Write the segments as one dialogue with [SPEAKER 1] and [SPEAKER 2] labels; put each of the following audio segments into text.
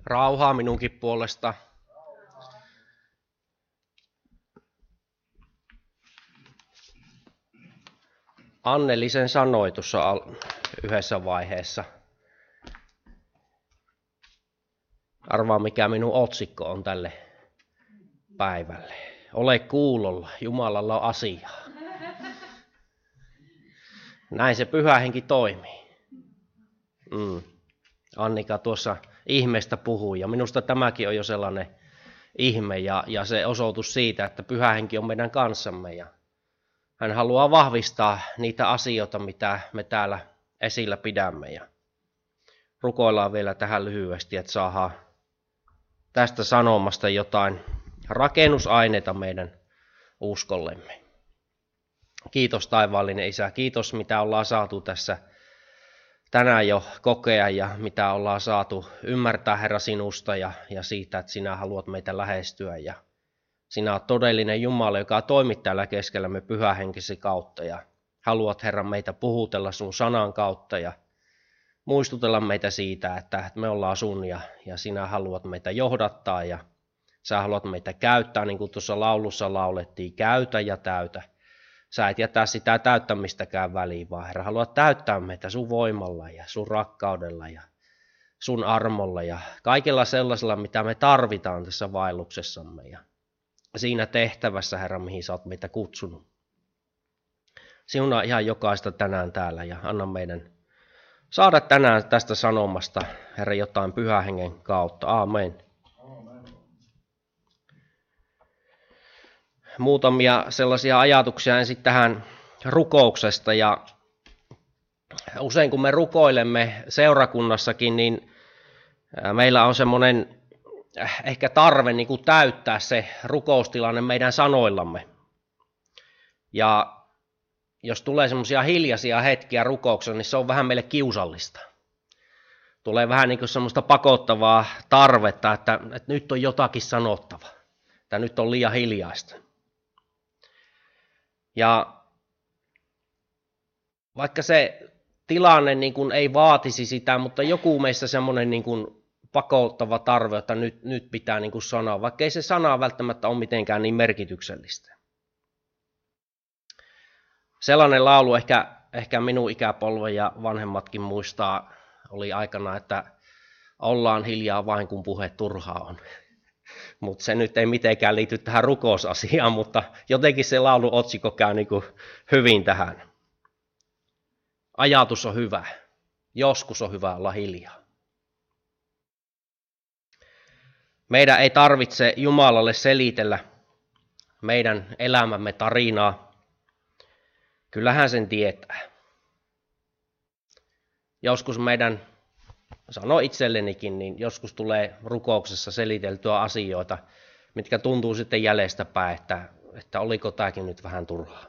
[SPEAKER 1] Rauhaa minunkin puolesta. Anneli sen sanoi tuossa yhdessä vaiheessa. Arvaa mikä minun otsikko on tälle päivälle. Ole kuulolla, Jumalalla on asiaa. Näin se Pyhä Henki toimii. Annika tuossa ihmeestä puhui ja minusta tämäkin on jo sellainen ihme ja se osoitus siitä, että Pyhä Henki on meidän kanssamme ja hän haluaa vahvistaa niitä asioita, mitä me täällä esillä pidämme ja rukoillaan vielä tähän lyhyesti, että saadaan tästä sanomasta jotain rakennusaineita meidän uskollemme. Kiitos taivaallinen Isä, kiitos mitä ollaan saatu tässä tänään jo kokea ja mitä ollaan saatu ymmärtää Herra sinusta ja siitä, että sinä haluat meitä lähestyä ja sinä olet todellinen Jumala, joka toimit täällä keskellämme pyhähenkisi kautta ja haluat Herra meitä puhutella sun sanan kautta ja muistutella meitä siitä, että me ollaan sun ja sinä haluat meitä johdattaa ja sä haluat meitä käyttää, niin kuin tuossa laulussa laulettiin, käytä ja täytä. Sä et jätä sitä täyttämistäkään väliin, vaan Herra haluat täyttää meitä sun voimalla ja sun rakkaudella ja sun armolla ja kaikella sellaisella, mitä me tarvitaan tässä vaelluksessamme ja siinä tehtävässä, Herra, mihin sä oot meitä kutsunut. Siunaa ihan jokaista tänään täällä ja anna meidän saada tänään tästä sanomasta, Herra, jotain Pyhän Hengen kautta. Aamen. Muutamia sellaisia ajatuksia ensin tähän rukouksesta ja usein kun me rukoilemme seurakunnassakin, niin meillä on semmoinen ehkä tarve niin kuin täyttää se rukoustilanne meidän sanoillamme. Ja jos tulee semmoisia hiljaisia hetkiä rukouksessa, niin se on vähän meille kiusallista. Tulee vähän niin kuin semmoista pakottavaa tarvetta, että nyt on jotakin sanottava, että nyt on liian hiljaista. Ja vaikka se tilanne niin kuin ei vaatisi sitä, mutta joku meissä semmoinen niin kuin pakottava tarve, että nyt pitää niin kuin sanoa, vaikka ei se sana välttämättä ole mitenkään niin merkityksellistä. Sellainen laulu ehkä minun ikäpolven ja vanhemmatkin muistaa oli aikana, että ollaan hiljaa vain kun puhe turhaa on. Mutta se nyt ei mitenkään liity tähän rukousasiaan, mutta jotenkin se laulun otsikko käy niin kuin hyvin tähän. Ajatus on hyvä. Joskus on hyvä olla hiljaa. Meidän ei tarvitse Jumalalle selitellä meidän elämämme tarinaa. Kyllähän sen tietää. Joskus meidän, sano itsellenikin, niin joskus tulee rukouksessa seliteltyä asioita, mitkä tuntuu sitten jäljestäpäin, että oliko tämäkin nyt vähän turhaa.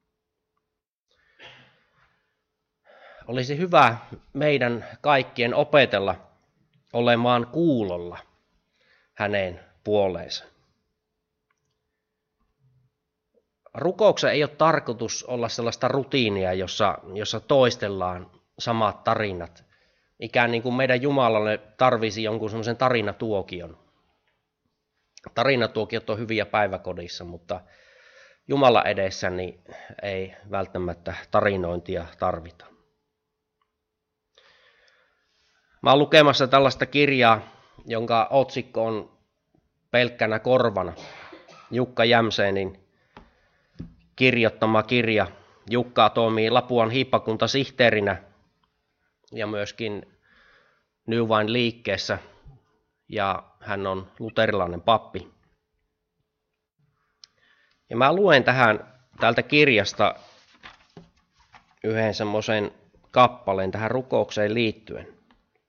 [SPEAKER 1] Olisi hyvä meidän kaikkien opetella olemaan kuulolla hänen puoleensa. Rukouksen ei ole tarkoitus olla sellaista rutiinia, jossa toistellaan samat tarinat. Ikään niin kuin meidän Jumalalle tarvisi jonkun semmoisen tarinatuokion. Tarinatuokiot on hyviä päiväkodissa, mutta Jumala edessä niin ei välttämättä tarinointia tarvita. Mä oon lukemassa tällaista kirjaa, jonka otsikko on Pelkkänä korvana. Jukka Jämsenin kirjoittama kirja. Jukka toimii Lapuan hiippakuntasihteerinä ja myöskin New Wine-liikkeessä ja hän on luterilainen pappi. Ja mä luen täältä kirjasta yhden semmoisen kappaleen tähän rukoukseen liittyen.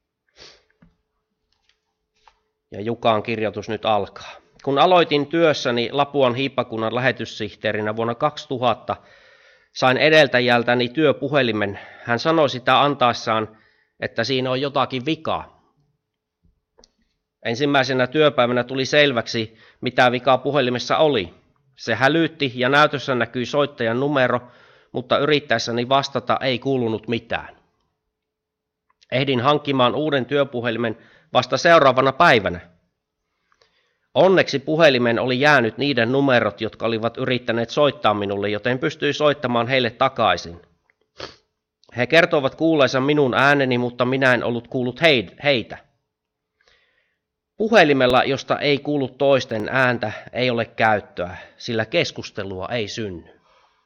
[SPEAKER 1] Ja Jukan kirjoitus nyt alkaa. Kun aloitin työssäni Lapuan hiippakunnan lähetyssihteerinä vuonna 2000, sain edeltäjältäni työpuhelimen. Hän sanoi sitä antaessaan, että siinä on jotakin vikaa. Ensimmäisenä työpäivänä tuli selväksi, mitä vikaa puhelimessa oli. Se hälytti ja näytössä näkyi soittajan numero, mutta yrittäessäni vastata ei kuulunut mitään. Ehdin hankkimaan uuden työpuhelimen vasta seuraavana päivänä. Onneksi puhelimeen oli jäänyt niiden numerot, jotka olivat yrittäneet soittaa minulle, joten pystyin soittamaan heille takaisin. He kertoivat kuulleensa minun ääneni, mutta minä en ollut kuullut heitä. Puhelimella, josta ei kuulu toisten ääntä, ei ole käyttöä, sillä keskustelua ei synny.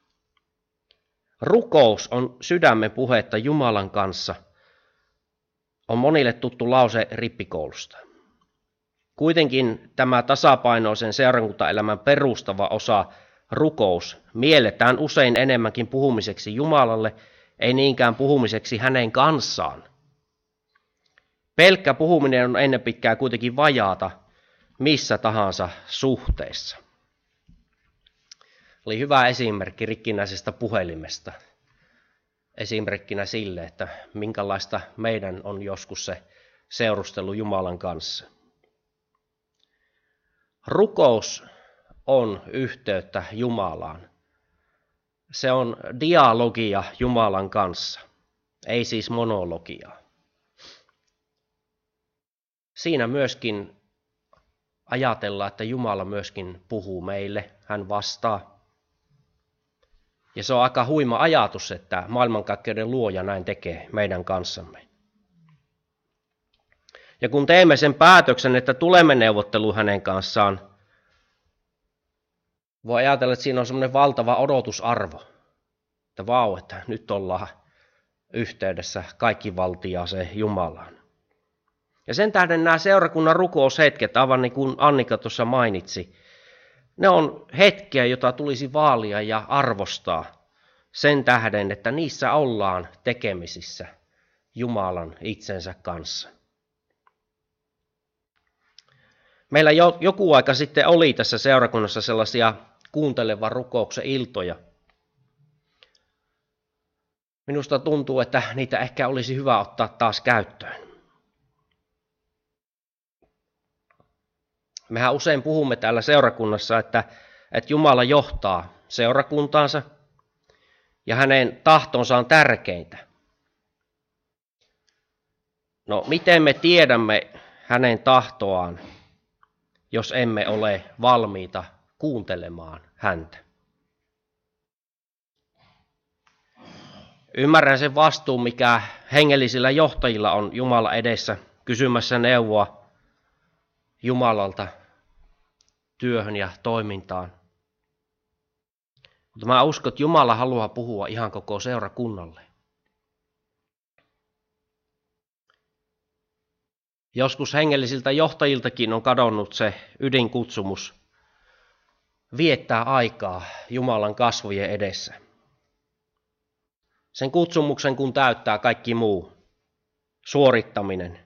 [SPEAKER 1] Rukous on sydämen puhetta Jumalan kanssa, on monille tuttu lause rippikoulusta. Kuitenkin tämä tasapainoisen seurakuntaelämän perustava osa, rukous, mielletään usein enemmänkin puhumiseksi Jumalalle, ei niinkään puhumiseksi hänen kanssaan. Pelkkä puhuminen on ennen pitkää kuitenkin vajaata missä tahansa suhteessa. Oli hyvä esimerkki rikkinäisestä puhelimesta. Esimerkkinä sille, että minkälaista meidän on joskus se seurustelu Jumalan kanssa. Rukous on yhteyttä Jumalaan. Se on dialogia Jumalan kanssa, ei siis monologiaa. Siinä myöskin ajatellaan, että Jumala myöskin puhuu meille, hän vastaa. Ja se on aika huima ajatus, että maailmankaikkeuden luoja näin tekee meidän kanssamme. Ja kun teemme sen päätöksen, että tulemme neuvotteluun hänen kanssaan, voi ajatella, että siinä on semmoinen valtava odotusarvo. Että vau, että nyt ollaan yhteydessä kaikkivaltiaaseen Jumalaan. Ja sen tähden nämä seurakunnan rukoushetket, aivan niin kuin Annika tuossa mainitsi, ne on hetkiä, jota tulisi vaalia ja arvostaa sen tähden, että niissä ollaan tekemisissä Jumalan itsensä kanssa. Meillä joku aika sitten oli tässä seurakunnassa sellaisia kuuntelevan rukouksen iltoja. Minusta tuntuu, että niitä ehkä olisi hyvä ottaa taas käyttöön. Mehän usein puhumme täällä seurakunnassa, että Jumala johtaa seurakuntaansa ja hänen tahtonsa on tärkeintä. No, miten me tiedämme hänen tahtoaan, jos emme ole valmiita kuuntelemaan häntä? Ymmärrän sen vastuun, mikä hengellisillä johtajilla on Jumala edessä kysymässä neuvoa Jumalalta työhön ja toimintaan. Mutta mä uskon, että Jumala haluaa puhua ihan koko seurakunnalle. Joskus hengellisiltä johtajiltakin on kadonnut se ydinkutsumus viettää aikaa Jumalan kasvojen edessä. Sen kutsumuksen kun täyttää kaikki muu, suorittaminen.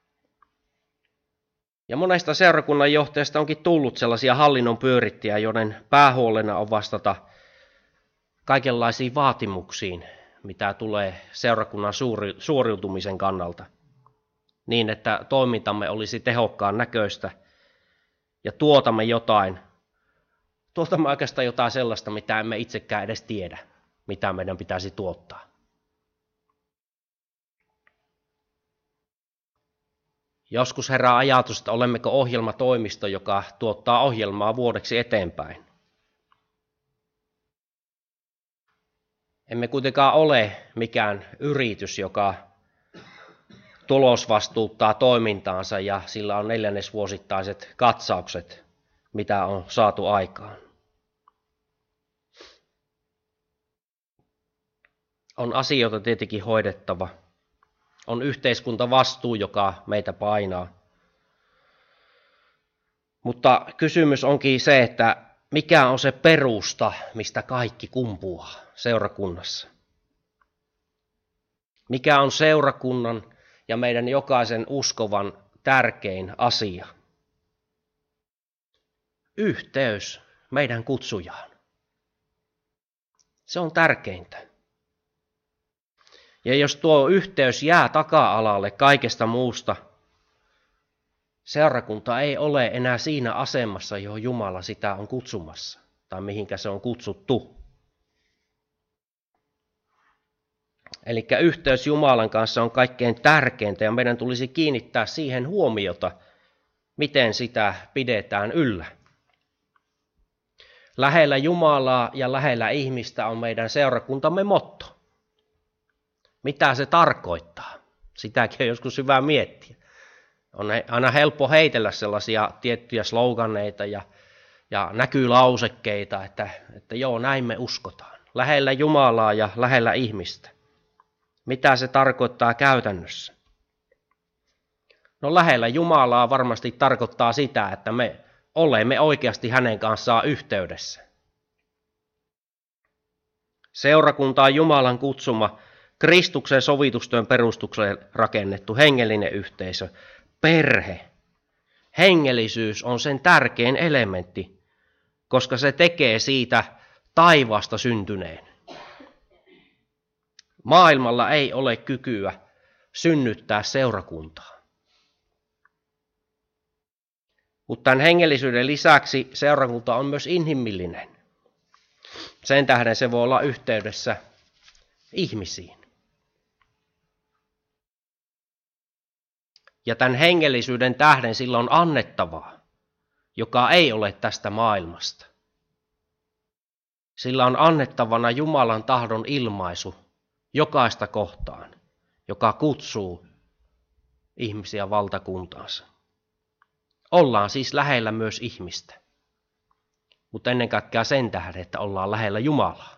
[SPEAKER 1] Ja monesta seurakunnan johtajasta onkin tullut sellaisia hallinnon pyörittäjiä, joiden päähuolena on vastata kaikenlaisiin vaatimuksiin, mitä tulee seurakunnan suoriutumisen kannalta, niin että toimintamme olisi tehokkaan näköistä ja tuotamme oikeastaan jotain sellaista, mitä emme itsekään edes tiedä, mitä meidän pitäisi tuottaa. Joskus herää ajatus, että olemmeko ohjelmatoimisto, joka tuottaa ohjelmaa vuodeksi eteenpäin. Emme kuitenkaan ole mikään yritys, joka tulosvastuuttaa toimintaansa ja sillä on neljännesvuosittaiset katsaukset, mitä on saatu aikaan. On asioita tietenkin hoidettava. On yhteiskuntavastuu, joka meitä painaa. Mutta kysymys onkin se, että mikä on se perusta, mistä kaikki kumpuaa seurakunnassa? Mikä on seurakunnan ja meidän jokaisen uskovan tärkein asia? Yhteys meidän kutsujaan. Se on tärkeintä. Ja jos tuo yhteys jää taka-alalle kaikesta muusta, seurakunta ei ole enää siinä asemassa, johon Jumala sitä on kutsumassa, tai mihinkä se on kutsuttu. Eli yhteys Jumalan kanssa on kaikkein tärkeintä ja meidän tulisi kiinnittää siihen huomiota, miten sitä pidetään yllä. Lähellä Jumalaa ja lähellä ihmistä on meidän seurakuntamme motto. Mitä se tarkoittaa? Sitäkin on joskus hyvä miettiä. On aina helppo heitellä sellaisia tiettyjä sloganeita ja näkylausekkeita, että joo, näin me uskotaan. Lähellä Jumalaa ja lähellä ihmistä. Mitä se tarkoittaa käytännössä? No lähellä Jumalaa varmasti tarkoittaa sitä, että me olemme oikeasti hänen kanssaan yhteydessä. Seurakunta on Jumalan kutsuma, Kristuksen sovitustyön perustukseen rakennettu hengellinen yhteisö, perhe. Hengellisyys on sen tärkein elementti, koska se tekee siitä taivaasta syntyneen. Maailmalla ei ole kykyä synnyttää seurakuntaa. Mutta tämän hengellisyyden lisäksi seurakunta on myös inhimillinen. Sen tähden se voi olla yhteydessä ihmisiin. Ja tämän hengellisyyden tähden sillä on annettavaa, joka ei ole tästä maailmasta. Sillä on annettavana Jumalan tahdon ilmaisu jokaista kohtaan, joka kutsuu ihmisiä valtakuntaansa. Ollaan siis lähellä myös ihmistä, mutta ennen kaikkea sen tähden, että ollaan lähellä Jumalaa.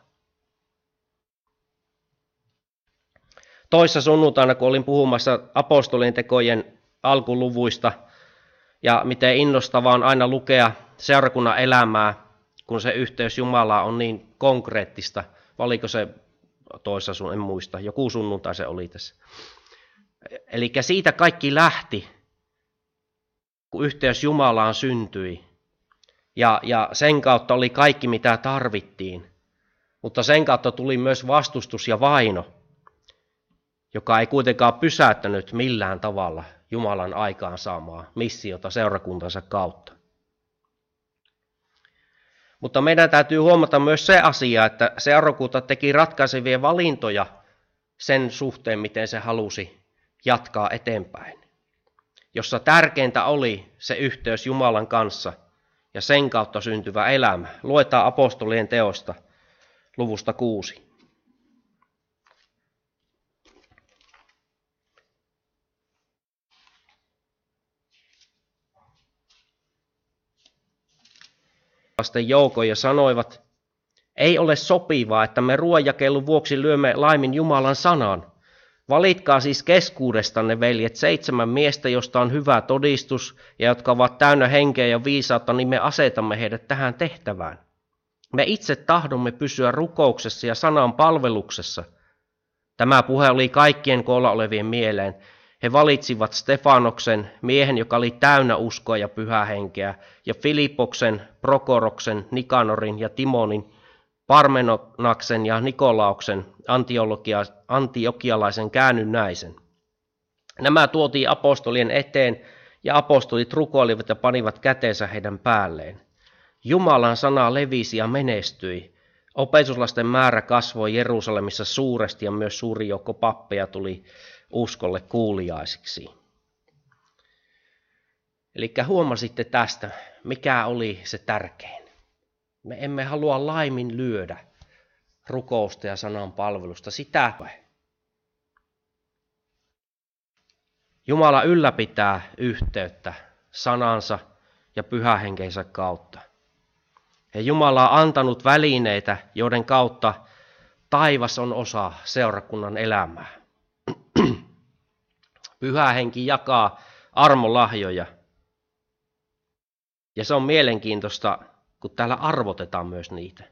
[SPEAKER 1] Toissa sunnuntaina, kun olin puhumassa apostolien tekojen alkuluvuista ja miten innostavaa on aina lukea seurakunnan elämää, kun se yhteys Jumalaan on niin konkreettista. Valiko se toissa en muista, joku sunnuntai se oli tässä. Eli siitä kaikki lähti, kun yhteys Jumalaan syntyi. Ja sen kautta oli kaikki, mitä tarvittiin. Mutta sen kautta tuli myös vastustus ja vaino, joka ei kuitenkaan pysäyttänyt millään tavalla Jumalan aikaansaamaa missiota seurakuntansa kautta. Mutta meidän täytyy huomata myös se asia, että seurakunta teki ratkaisevia valintoja sen suhteen, miten se halusi jatkaa eteenpäin. Jossa tärkeintä oli se yhteys Jumalan kanssa ja sen kautta syntyvä elämä. Luetaan apostolien teosta luvusta 6. Joukon ja sanoivat, ei ole sopivaa, että me ruoanjakelun vuoksi lyömme laimin Jumalan sanan. Valitkaa siis keskuudestanne, veljet, 7 miestä, josta on hyvä todistus ja jotka ovat täynnä henkeä ja viisautta, niin me asetamme heidät tähän tehtävään. Me itse tahdomme pysyä rukouksessa ja sanan palveluksessa. Tämä puhe oli kaikkien koolla olevien mieleen. He valitsivat Stefanoksen, miehen, joka oli täynnä uskoa ja pyhää henkeä, ja Filippoksen, Prokoroksen, Nikanorin ja Timonin, Parmenonaksen ja Nikolauksen, antiokialaisen käännynnäisen. Nämä tuotiin apostolien eteen, ja apostolit rukoilivat ja panivat käteensä heidän päälleen. Jumalan sana levisi ja menestyi. Opetuslasten määrä kasvoi Jerusalemissa suuresti, ja myös suuri joukko pappeja tuli uskolle kuuliaisiksi. Eli huomasitte tästä, mikä oli se tärkein. Me emme halua laiminlyödä rukousta ja sanan palvelusta. Sitä Jumala ylläpitää yhteyttä sanansa ja pyhähenkensä kautta. Ja Jumala on antanut välineitä, joiden kautta taivas on osa seurakunnan elämää. Pyhä henki jakaa armolahjoja. Ja se on mielenkiintoista, kun täällä arvotetaan myös niitä.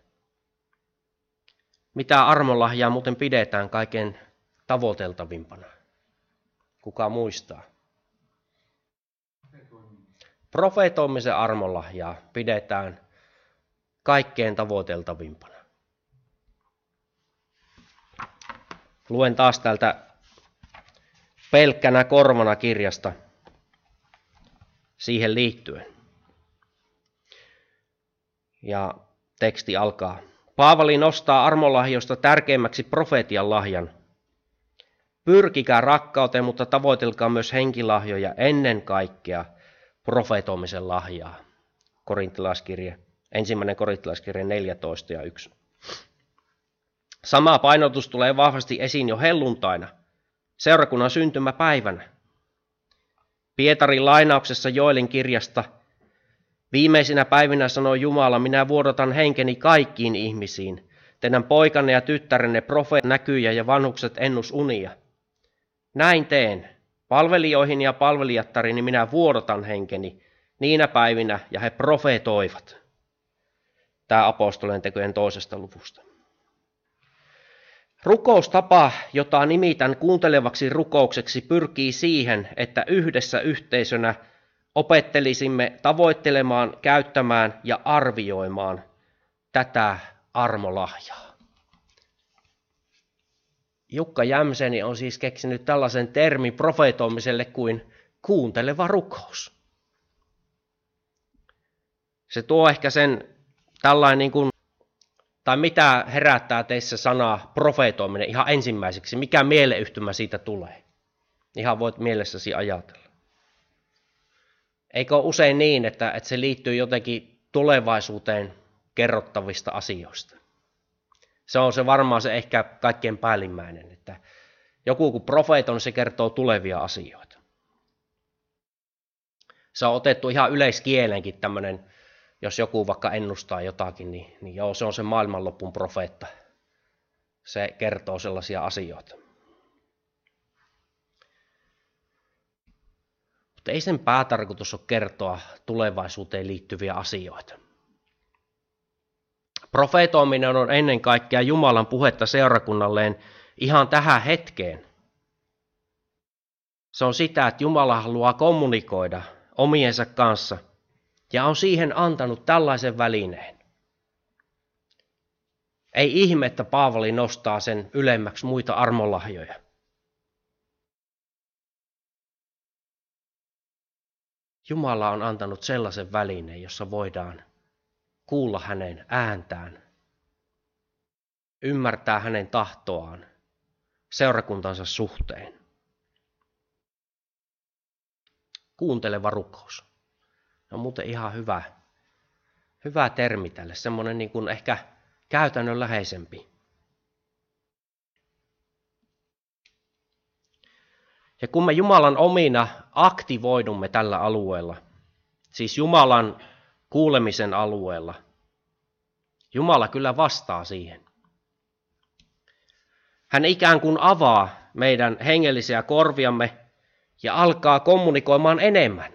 [SPEAKER 1] Mitä armolahjaa muuten pidetään kaiken tavoiteltavimpana? Kuka muistaa? Profetoimisen armolahjaa pidetään kaikkein tavoiteltavimpana. Luen taas täältä pelkkänä korvana kirjasta siihen liittyen. Ja teksti alkaa. Paavali nostaa armolahjoista tärkeimmäksi profetian lahjan. Pyrkikää rakkauteen, mutta tavoitelkaa myös henkilahjoja, ennen kaikkea profetoimisen lahjaa. Ensimmäinen korintalaiskirje 14 ja 1. Sama painotus tulee vahvasti esiin jo helluntaina, seurakunnan syntymäpäivänä. Pietarin lainauksessa Joelin kirjasta: viimeisinä päivinä sanoi Jumala, minä vuodatan henkeni kaikkiin ihmisiin. Teidän poikanne ja tyttärenne näkyjä ja vanhukset ennusunia. Näin teen. Palvelijoihin ja palvelijattariin minä vuodatan henkeni niinä päivinä, ja he profetoivat. Tämä apostolien tekojen 2. luvusta. Rukoustapa, jota nimitän kuuntelevaksi rukoukseksi, pyrkii siihen, että yhdessä yhteisönä opettelisimme tavoittelemaan, käyttämään ja arvioimaan tätä armolahjaa. Jukka Jämseni on siis keksinyt tällaisen termin profetoimiselle kuin kuunteleva rukous. Se tuo ehkä sen tällainen niin kuin, tai mitä herättää teissä sanaa profetoiminen ihan ensimmäiseksi, mikä mieleyhtymä siitä tulee. Ihan voit mielessäsi ajatella. Eikö ole usein niin, että se liittyy jotenkin tulevaisuuteen kerrottavista asioista? Se on varmaan se ehkä kaikkein päällimmäinen, että joku kun profeetoi, se kertoo tulevia asioita. Se on otettu ihan yleiskielenkin tämmöinen, jos joku vaikka ennustaa jotakin, niin joo, se on se maailmanlopun profeetta. Se kertoo sellaisia asioita. Mutta ei sen päätarkoitus ole kertoa tulevaisuuteen liittyviä asioita. Profeetoiminen on ennen kaikkea Jumalan puhetta seurakunnalleen ihan tähän hetkeen. Se on sitä, että Jumala haluaa kommunikoida omiensa kanssa ja on siihen antanut tällaisen välineen. Ei ihme, että Paavali nostaa sen ylemmäksi muita armolahjoja. Jumala on antanut sellaisen välineen, jossa voidaan kuulla hänen ääntään, ymmärtää hänen tahtoaan seurakuntansa suhteen. Kuunteleva rukous. On muuten ihan hyvä termi tälle, semmoinen niin kuin ehkä käytännönläheisempi. Ja kun me Jumalan omina aktivoidumme tällä alueella, siis Jumalan kuulemisen alueella, Jumala kyllä vastaa siihen. Hän ikään kuin avaa meidän hengellisiä korviamme ja alkaa kommunikoimaan enemmän.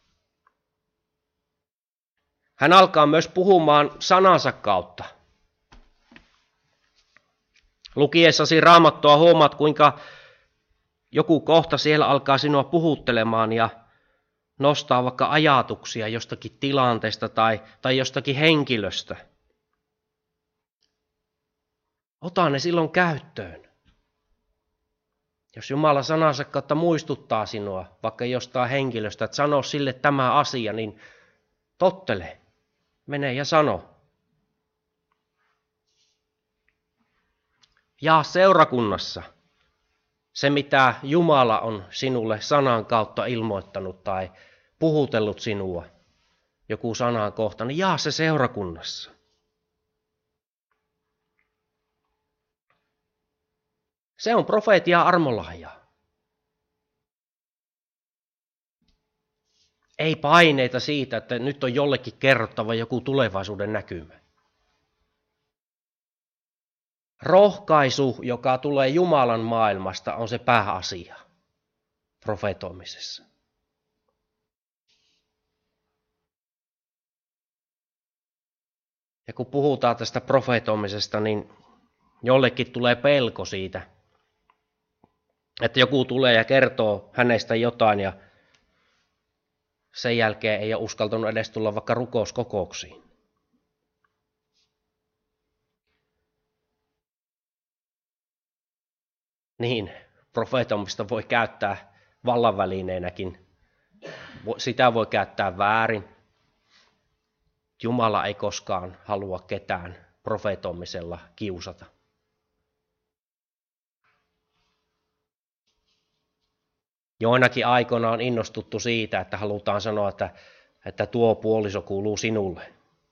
[SPEAKER 1] Hän alkaa myös puhumaan sanansa kautta. Lukiessasi Raamattua huomaat, kuinka joku kohta siellä alkaa sinua puhuttelemaan ja nostaa vaikka ajatuksia jostakin tilanteesta tai jostakin henkilöstä. Ota ne silloin käyttöön. Jos Jumala sanansa kautta muistuttaa sinua vaikka jostain henkilöstä, että sano sille tämä asia, niin tottele. Mene ja sano. Jaa seurakunnassa se, mitä Jumala on sinulle sanan kautta ilmoittanut tai puhutellut sinua, joku sanan kohta, niin jaa se seurakunnassa. Se on profeetia armolahja. Ei paineita siitä, että nyt on jollekin kerrottava joku tulevaisuuden näkymä. Rohkaisu, joka tulee Jumalan maailmasta, on se pääasia profetoimisessa. Ja kun puhutaan tästä profetoimisesta, niin jollekin tulee pelko siitä, että joku tulee ja kertoo hänestä jotain ja sen jälkeen ei ole uskaltanut edes tulla vaikka rukouskokouksiin. Niin, profeetomista voi käyttää vallanvälineenäkin. Sitä voi käyttää väärin. Jumala ei koskaan halua ketään profeetomisella kiusata. Joinakin aikoina on innostuttu siitä, että halutaan sanoa, että tuo puoliso kuuluu sinulle.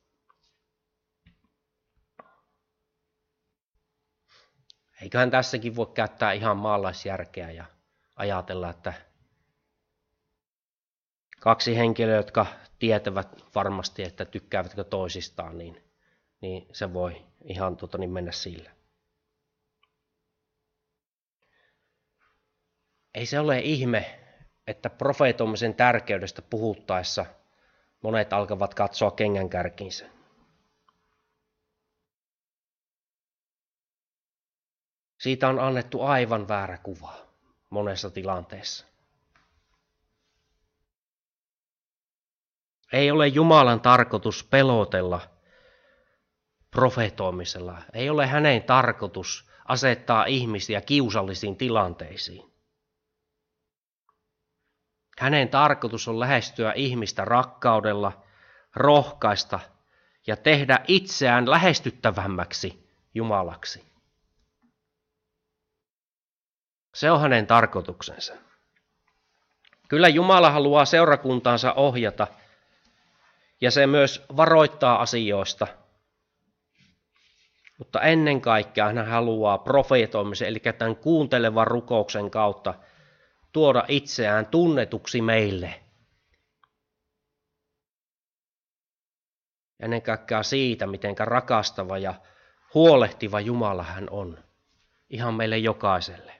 [SPEAKER 1] Eiköhän tässäkin voi käyttää ihan maalaisjärkeä ja ajatella, että kaksi henkilöä, jotka tietävät varmasti, että tykkäävätkö toisistaan, niin se voi ihan mennä sillä. Ei se ole ihme, että profeetoimisen tärkeydestä puhuttaessa monet alkavat katsoa kengänkärkiinsä. Siitä on annettu aivan väärä kuva monessa tilanteessa. Ei ole Jumalan tarkoitus pelotella profeetoimisella. Ei ole hänen tarkoitus asettaa ihmisiä kiusallisiin tilanteisiin. Hänen tarkoitus on lähestyä ihmistä rakkaudella, rohkaista ja tehdä itseään lähestyttävämmäksi Jumalaksi. Se on hänen tarkoituksensa. Kyllä Jumala haluaa seurakuntaansa ohjata ja se myös varoittaa asioista. Mutta ennen kaikkea hän haluaa profeetoimisen, eli tämän kuuntelevan rukouksen kautta tuoda itseään tunnetuksi meille. Ennen kaikkea siitä, miten rakastava ja huolehtiva Jumala hän on. Ihan meille jokaiselle.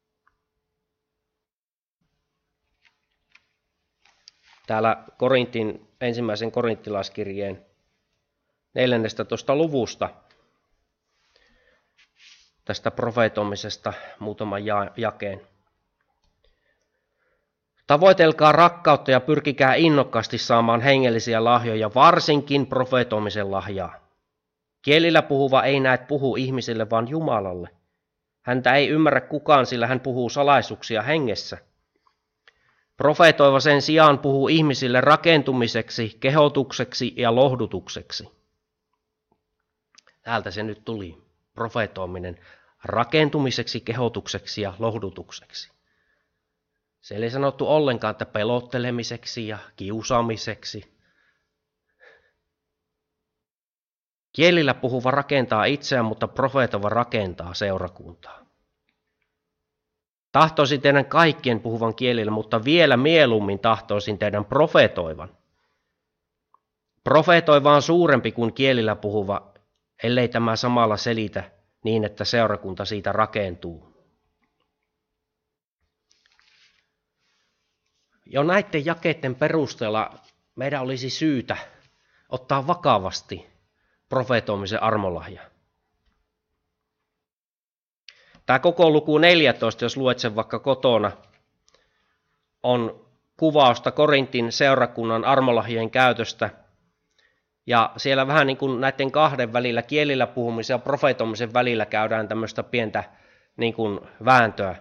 [SPEAKER 1] Täällä ensimmäisen korinttilaiskirjeen 14. luvusta tästä profeetoimisesta muutaman jakeen. Tavoitelkaa rakkautta ja pyrkikää innokkaasti saamaan hengellisiä lahjoja, varsinkin profeetoimisen lahjaa. Kielillä puhuva ei näet puhu ihmisille, vaan Jumalalle. Häntä ei ymmärrä kukaan, sillä hän puhuu salaisuuksia hengessä. Profeetoiva sen sijaan puhuu ihmisille rakentumiseksi, kehotukseksi ja lohdutukseksi. Täältä se nyt tuli, profeetoiminen, rakentumiseksi, kehotukseksi ja lohdutukseksi. Se ei sanottu ollenkaan, että pelottelemiseksi ja kiusaamiseksi. Kielillä puhuva rakentaa itseään, mutta profeetoiva rakentaa seurakuntaa. Tahtoisin teidän kaikkien puhuvan kielillä, mutta vielä mieluummin tahtoisin teidän profeetoivan. Profeetoiva on suurempi kuin kielillä puhuva, ellei tämä samalla selitä niin, että seurakunta siitä rakentuu. Jo näiden jakeiden perusteella meidän olisi syytä ottaa vakavasti profeetoimisen armolahja. Tämä koko luku 14, jos luet sen vaikka kotona, on kuvausta Korintin seurakunnan armolahjojen käytöstä. Ja siellä vähän niin kuin näiden kahden välillä, kielillä puhumisen ja profeetoimisen välillä käydään tämmöistä pientä niin kuin vääntöä.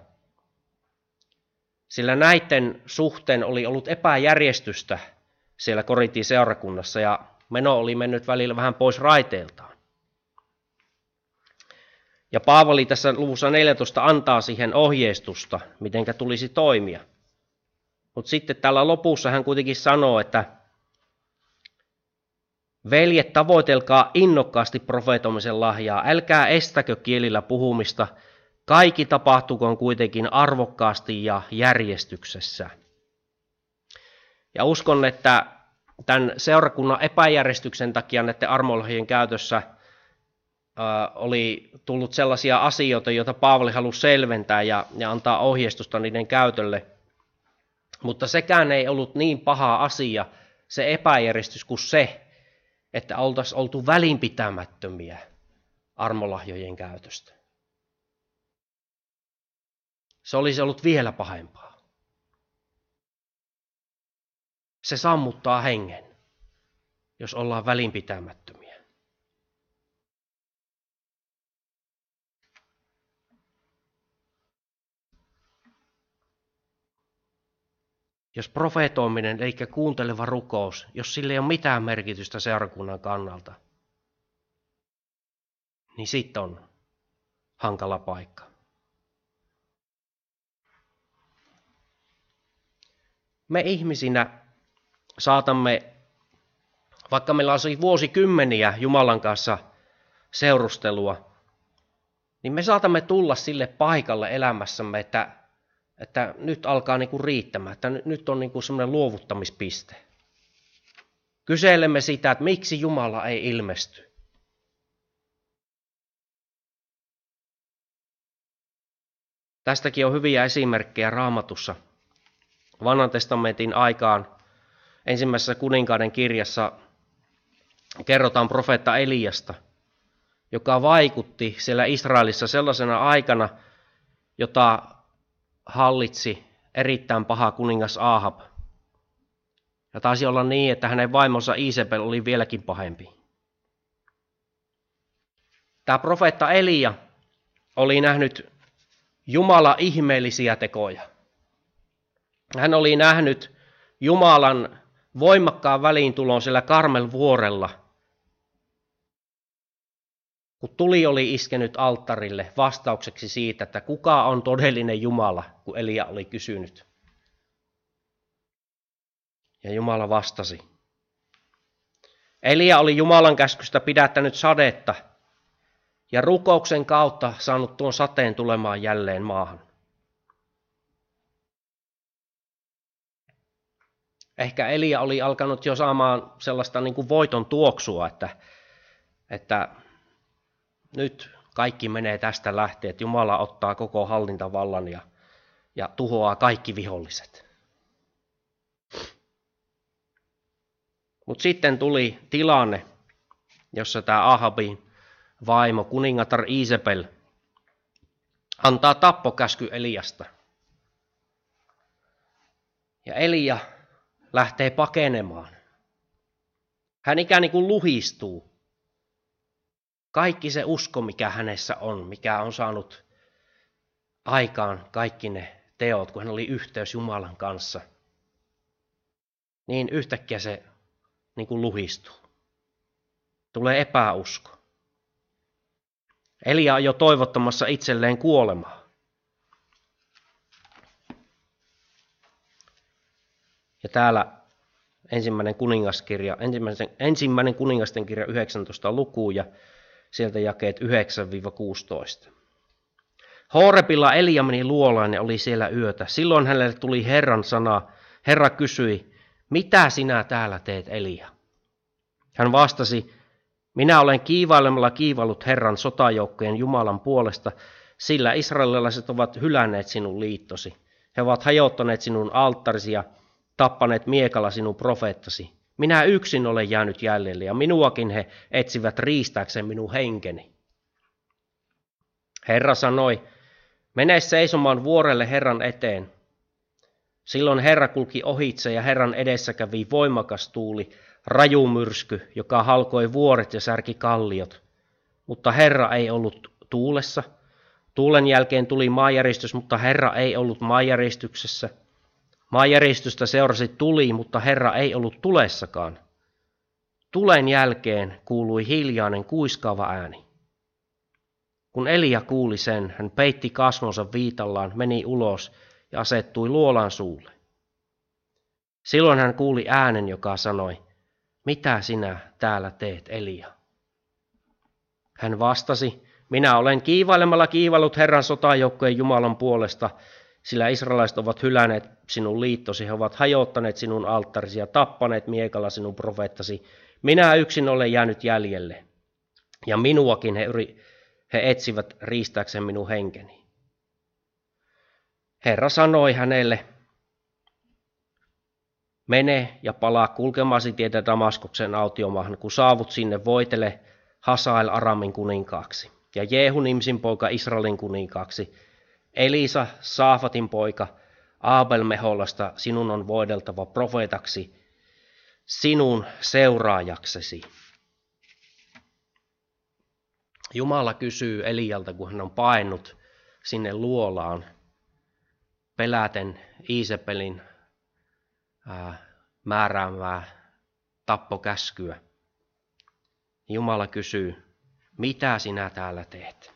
[SPEAKER 1] Sillä näiden suhteen oli ollut epäjärjestystä siellä Korintin seurakunnassa ja meno oli mennyt välillä vähän pois raiteiltaan. Ja Paavali tässä luvussa 14 antaa siihen ohjeistusta, mitenkä tulisi toimia. Mutta sitten täällä lopussa hän kuitenkin sanoo, että veljet, tavoitelkaa innokkaasti profeetomisen lahjaa, älkää estäkö kielillä puhumista, kaikki tapahtukoon kuitenkin arvokkaasti ja järjestyksessä. Ja uskon, että tämän seurakunnan epäjärjestyksen takia näiden armolahjojen käytössä oli tullut sellaisia asioita, joita Paavali halusi selventää ja antaa ohjeistusta niiden käytölle. Mutta sekään ei ollut niin paha asia, se epäjärjestys, kuin se, että oltaisiin oltu välinpitämättömiä armolahjojen käytöstä. Se olisi ollut vielä pahempaa. Se sammuttaa hengen, jos ollaan välinpitämättömiä. Jos profeetoiminen eikä kuunteleva rukous, jos sillä ei ole mitään merkitystä seurakunnan kannalta, niin sitten on hankala paikka. Me ihmisinä saatamme, vaikka meillä olisi vuosikymmeniä Jumalan kanssa seurustelua, niin me saatamme tulla sille paikalle elämässämme, että nyt alkaa niin kuin riittämään, että nyt on niin kuin semmoinen luovuttamispiste. Kyselemme sitä, että miksi Jumala ei ilmesty. Tästäkin on hyviä esimerkkejä Raamatussa. Vanhan testamentin aikaan ensimmäisessä kuninkaiden kirjassa kerrotaan profeetta Eliasta, joka vaikutti siellä Israelissa sellaisena aikana, jota hallitsi erittäin paha kuningas Ahab. Ja taisi olla niin, että hänen vaimonsa Iisabel oli vieläkin pahempi. Tämä profeetta Elia oli nähnyt Jumalan ihmeellisiä tekoja. Hän oli nähnyt Jumalan voimakkaan väliintulon siellä Karmelvuorella, kun tuli oli iskenyt alttarille vastaukseksi siitä, että kuka on todellinen Jumala, kun Elia oli kysynyt. Ja Jumala vastasi. Elia oli Jumalan käskystä pidättänyt sadetta ja rukouksen kautta saanut tuon sateen tulemaan jälleen maahan. Ehkä Elia oli alkanut jo saamaan sellaista niin kuin voiton tuoksua, että nyt kaikki menee tästä lähtien, että Jumala ottaa koko hallintavallan ja tuhoaa kaikki viholliset. Mutta sitten tuli tilanne, jossa tämä Ahabin vaimo, kuningatar Iisabel, antaa tappokäsky Eliasta. Ja Elia lähtee pakenemaan. Hän ikään kuin luhistuu. Kaikki se usko, mikä hänessä on, mikä on saanut aikaan kaikki ne teot, kun hän oli yhteys Jumalan kanssa, niin yhtäkkiä se niin kuin luhistuu. Tulee epäusko. Elia on jo toivottamassa itselleen kuolemaa. Ja täällä ensimmäinen kuningasten kirja 19 luku ja sieltä jakeet 9-16. Horebilla Elia meni luolaan ja oli siellä yötä. Silloin hänelle tuli Herran sana. Herra kysyi, mitä sinä täällä teet, Elia? Hän vastasi, minä olen kiivailemalla kiivallut Herran sotajoukkojen Jumalan puolesta, sillä israelilaiset ovat hylänneet sinun liittosi. He ovat hajottaneet sinun alttarisi ja tappaneet miekalla sinun profeettasi. Minä yksin olen jäänyt jäljelle ja minuakin he etsivät riistääkseen minun henkeni. Herra sanoi, mene seisomaan vuorelle Herran eteen. Silloin Herra kulki ohitse ja Herran edessä kävi voimakas tuuli, raju myrsky, joka halkoi vuoret ja särki kalliot. Mutta Herra ei ollut tuulessa. Tuulen jälkeen tuli maanjäristys, mutta Herra ei ollut maanjäristyksessä. Maanjäristystä seurasi tuli, mutta Herra ei ollut tulessakaan. Tulen jälkeen kuului hiljainen kuiskaava ääni. Kun Elia kuuli sen, hän peitti kasvonsa viitallaan, meni ulos ja asettui luolan suulle. Silloin hän kuuli äänen, joka sanoi, mitä sinä täällä teet, Elia? Hän vastasi, minä olen kiivailemalla kiivallut Herran sotajoukkojen Jumalan puolesta, sillä israelaiset ovat hylänneet sinun liittosi, he ovat hajottaneet sinun alttarisi ja tappaneet miekalla sinun profeettasi. Minä yksin olen jäänyt jäljelle, ja minuakin he etsivät riistääkseen minun henkeni. Herra sanoi hänelle, mene ja palaa kulkemasi tietä Damaskoksen autiomaahan, kun saavut sinne, voitele Hasael Aramin kuninkaaksi ja Jehu Nimsin poika Israelin kuninkaaksi. Elisa, Saafatin poika, Abel Meholasta sinun on voideltava profeetaksi sinun seuraajaksesi. Jumala kysyy Elialta, kun hän on paennut sinne luolaan, peläten Iisabelin määräämää tappokäskyä. Jumala kysyy, mitä sinä täällä teet?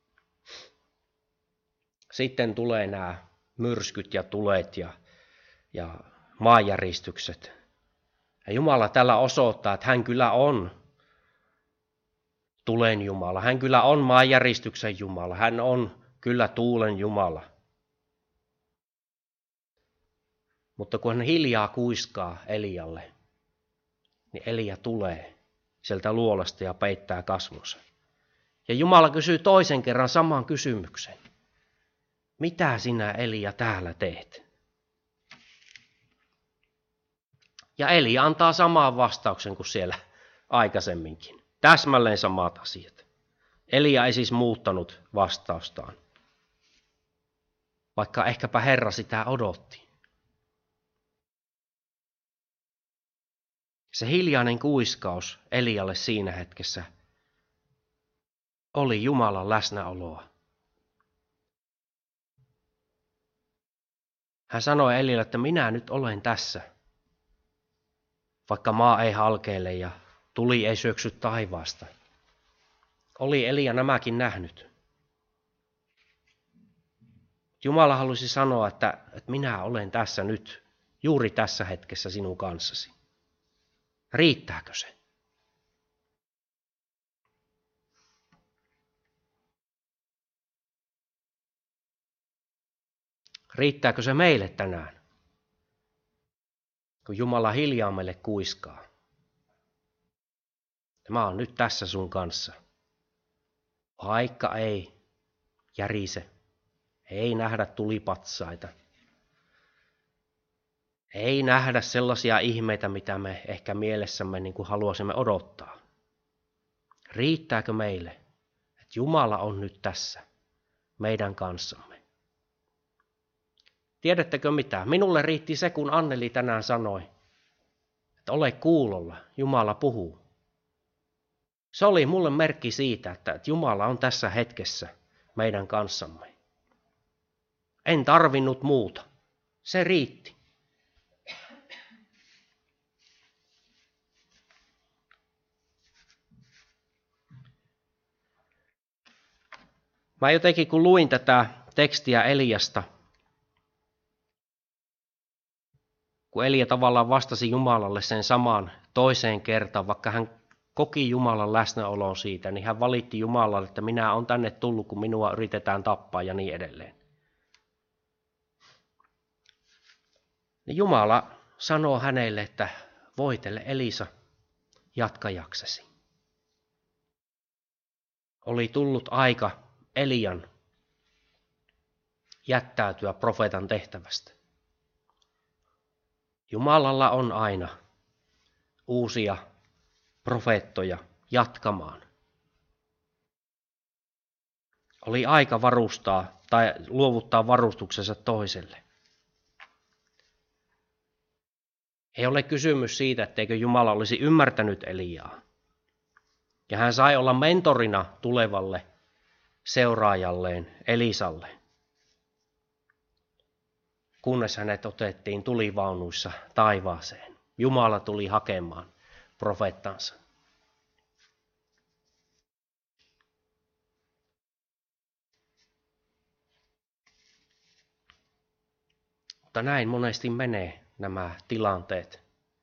[SPEAKER 1] Sitten tulee nämä myrskyt ja tulet ja maanjäristykset. Ja Jumala tällä osoittaa, että hän kyllä on tulen Jumala. Hän kyllä on maanjäristyksen Jumala. Hän on kyllä tuulen Jumala. Mutta kun hän hiljaa kuiskaa Elialle, niin Elia tulee sieltä luolasta ja peittää kasvonsa. Ja Jumala kysyy toisen kerran saman kysymyksen. Mitä sinä, Elia, täällä teet? Ja Elia antaa saman vastauksen kuin siellä aikaisemminkin. Täsmälleen samat asiat. Elia ei siis muuttanut vastaustaan, vaikka ehkäpä Herra sitä odotti. Se hiljainen kuiskaus Elialle siinä hetkessä oli Jumalan läsnäoloa. Hän sanoi Elialle, että minä nyt olen tässä, vaikka maa ei halkeile ja tuli ei syöksy taivaasta. Oli Elia nämäkin nähnyt. Jumala halusi sanoa, että minä olen tässä nyt, juuri tässä hetkessä sinun kanssasi. Riittääkö se? Riittääkö se meille tänään, kun Jumala hiljaa meille kuiskaa? Mä oon nyt tässä sun kanssa. Vaikka ei järise, ei nähdä tulipatsaita, ei nähdä sellaisia ihmeitä, mitä me ehkä mielessämme niin kuin haluaisimme odottaa. Riittääkö meille, että Jumala on nyt tässä meidän kanssamme? Tiedättekö mitä? Minulle riitti se, kun Anneli tänään sanoi, että ole kuulolla, Jumala puhuu. Se oli mulle merkki siitä, että Jumala on tässä hetkessä meidän kanssamme. En tarvinnut muuta. Se riitti. Mä jotenkin kun luin tätä tekstiä Eliasta, kun Elia tavallaan vastasi Jumalalle sen samaan toiseen kertaan, vaikka hän koki Jumalan läsnäolon siitä, niin hän valitti Jumalalle, että minä olen tänne tullut, kun minua yritetään tappaa ja niin edelleen. Niin Jumala sanoo hänelle, että voitele Elisa, jatka jaksesi. Oli tullut aika Elian jättäytyä profeetan tehtävästä. Jumalalla on aina uusia profeettoja jatkamaan. Oli aika varustaa tai luovuttaa varustuksensa toiselle. Ei ole kysymys siitä, etteikö Jumala olisi ymmärtänyt Eliaa. Ja hän sai olla mentorina tulevalle seuraajalleen Elisalle, kunnes hänet otettiin tulivaunuissa taivaaseen. Jumala tuli hakemaan profeettansa. Mutta näin monesti menee nämä tilanteet.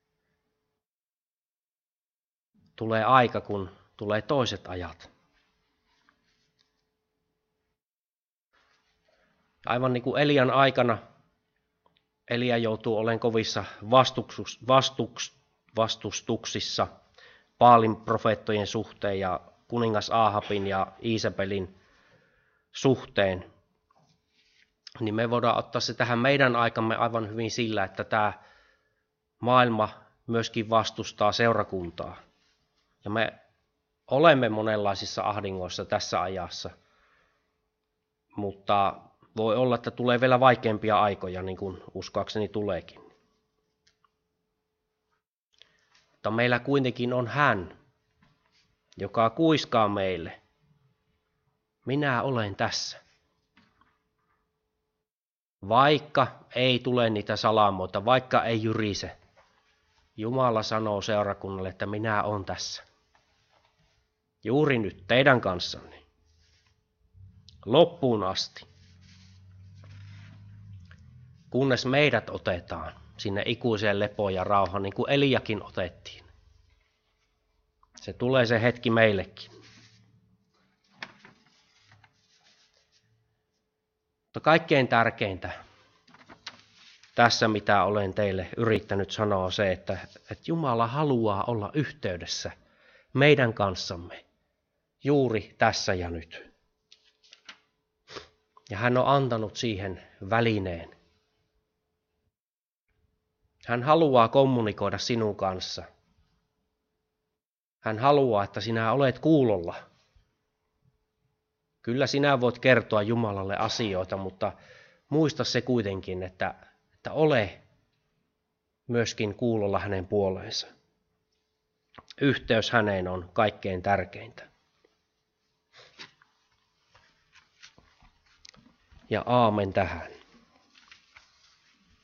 [SPEAKER 1] Tulee aika, kun tulee toiset ajat. Aivan niin kuin Elian aikana Elia joutuu olemaan kovissa vastustuksissa Baalin profeettojen suhteen ja kuningas Ahabin ja Iisabelin suhteen. Niin me voidaan ottaa se tähän meidän aikamme aivan hyvin sillä, että tämä maailma myöskin vastustaa seurakuntaa. Ja me olemme monenlaisissa ahdingoissa tässä ajassa, mutta voi olla, että tulee vielä vaikeampia aikoja, niin kuin uskoakseni tuleekin. Mutta meillä kuitenkin on hän, joka kuiskaa meille. Minä olen tässä. Vaikka ei tule niitä salamoita, vaikka ei jyrise, Jumala sanoo seurakunnalle, että minä olen tässä. Juuri nyt teidän kanssanne. Loppuun asti. Kunnes meidät otetaan sinne ikuiseen lepoon ja rauhaan, niin kuin Eliakin otettiin. Se tulee se hetki meillekin. Mutta kaikkein tärkeintä tässä, mitä olen teille yrittänyt sanoa, on se, että Jumala haluaa olla yhteydessä meidän kanssamme juuri tässä ja nyt. Ja hän on antanut siihen välineen. Hän haluaa kommunikoida sinun kanssa. Hän haluaa, että sinä olet kuulolla. Kyllä sinä voit kertoa Jumalalle asioita, mutta muista se kuitenkin, että ole myöskin kuulolla hänen puoleensa. Yhteys häneen on kaikkein tärkeintä. Ja aamen tähän.